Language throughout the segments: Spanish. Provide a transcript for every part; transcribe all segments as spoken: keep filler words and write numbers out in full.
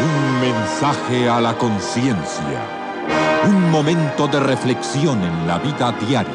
Un mensaje a la conciencia. Un momento de reflexión en la vida diaria.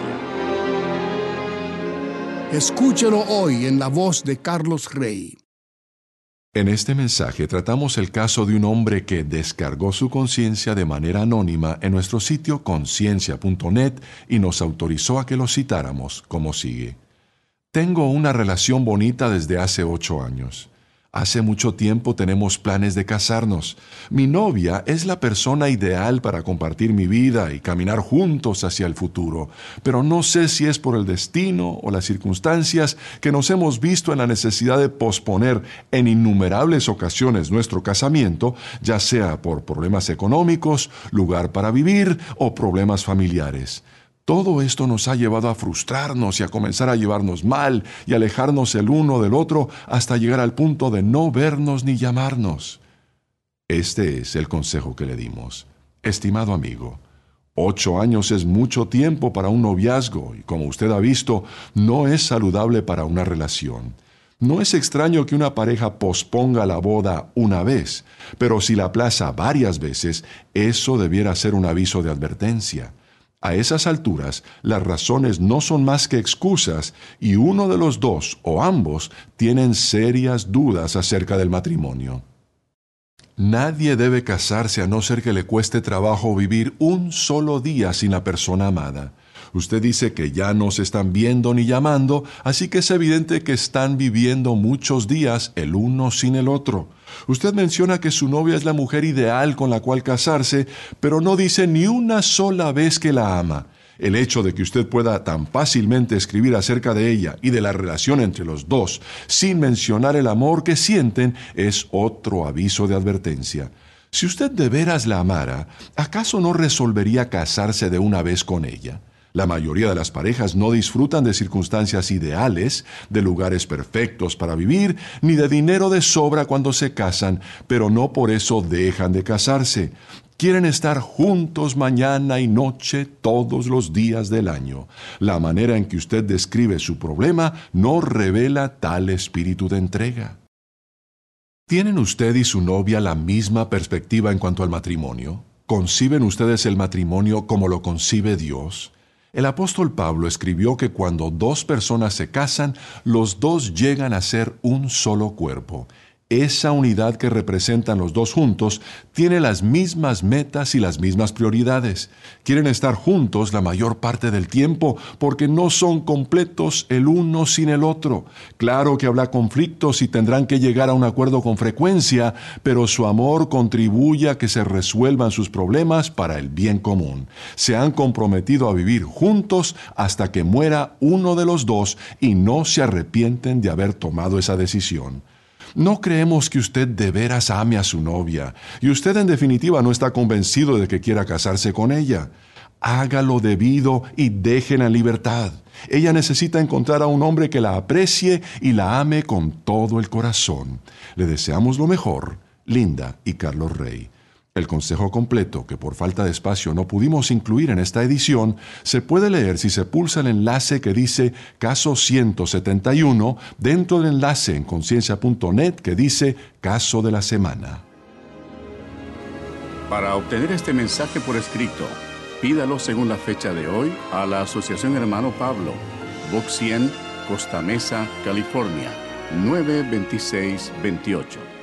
Escúchelo hoy en la voz de Carlos Rey. En este mensaje tratamos el caso de un hombre que descargó su conciencia de manera anónima en nuestro sitio conciencia punto net y nos autorizó a que lo citáramos como sigue. Tengo una relación bonita desde hace ocho años. Hace mucho tiempo tenemos planes de casarnos. Mi novia es la persona ideal para compartir mi vida y caminar juntos hacia el futuro, pero no sé si es por el destino o las circunstancias que nos hemos visto en la necesidad de posponer en innumerables ocasiones nuestro casamiento, ya sea por problemas económicos, lugar para vivir o problemas familiares. Todo esto nos ha llevado a frustrarnos y a comenzar a llevarnos mal y alejarnos el uno del otro hasta llegar al punto de no vernos ni llamarnos. Este es el consejo que le dimos. Estimado amigo, ocho años es mucho tiempo para un noviazgo y, como usted ha visto, no es saludable para una relación. No es extraño que una pareja posponga la boda una vez, pero si la aplaza varias veces, eso debiera ser un aviso de advertencia. A esas alturas, las razones no son más que excusas y uno de los dos o ambos tienen serias dudas acerca del matrimonio. Nadie debe casarse a no ser que le cueste trabajo vivir un solo día sin la persona amada. Usted dice que ya no se están viendo ni llamando, así que es evidente que están viviendo muchos días el uno sin el otro. Usted menciona que su novia es la mujer ideal con la cual casarse, pero no dice ni una sola vez que la ama. El hecho de que usted pueda tan fácilmente escribir acerca de ella y de la relación entre los dos, sin mencionar el amor que sienten, es otro aviso de advertencia. Si usted de veras la amara, ¿acaso no resolvería casarse de una vez con ella? La mayoría de las parejas no disfrutan de circunstancias ideales, de lugares perfectos para vivir, ni de dinero de sobra cuando se casan, pero no por eso dejan de casarse. Quieren estar juntos mañana y noche todos los días del año. La manera en que usted describe su problema no revela tal espíritu de entrega. ¿Tienen usted y su novia la misma perspectiva en cuanto al matrimonio? ¿Conciben ustedes el matrimonio como lo concibe Dios? El apóstol Pablo escribió que cuando dos personas se casan, los dos llegan a ser un solo cuerpo. Esa unidad que representan los dos juntos tiene las mismas metas y las mismas prioridades. Quieren estar juntos la mayor parte del tiempo porque no son completos el uno sin el otro. Claro que habrá conflictos y tendrán que llegar a un acuerdo con frecuencia, pero su amor contribuye a que se resuelvan sus problemas para el bien común. Se han comprometido a vivir juntos hasta que muera uno de los dos y no se arrepienten de haber tomado esa decisión. No creemos que usted de veras ame a su novia, y usted en definitiva no está convencido de que quiera casarse con ella. Hágalo debido y déjela en libertad. Ella necesita encontrar a un hombre que la aprecie y la ame con todo el corazón. Le deseamos lo mejor, Linda y Carlos Rey. El consejo completo, que por falta de espacio no pudimos incluir en esta edición, se puede leer si se pulsa el enlace que dice Caso ciento setenta y uno dentro del enlace en conciencia punto net que dice Caso de la Semana. Para obtener este mensaje por escrito, pídalo según la fecha de hoy a la Asociación Hermano Pablo, Box cien, Costa Mesa, California, nueve dos seis dos ocho.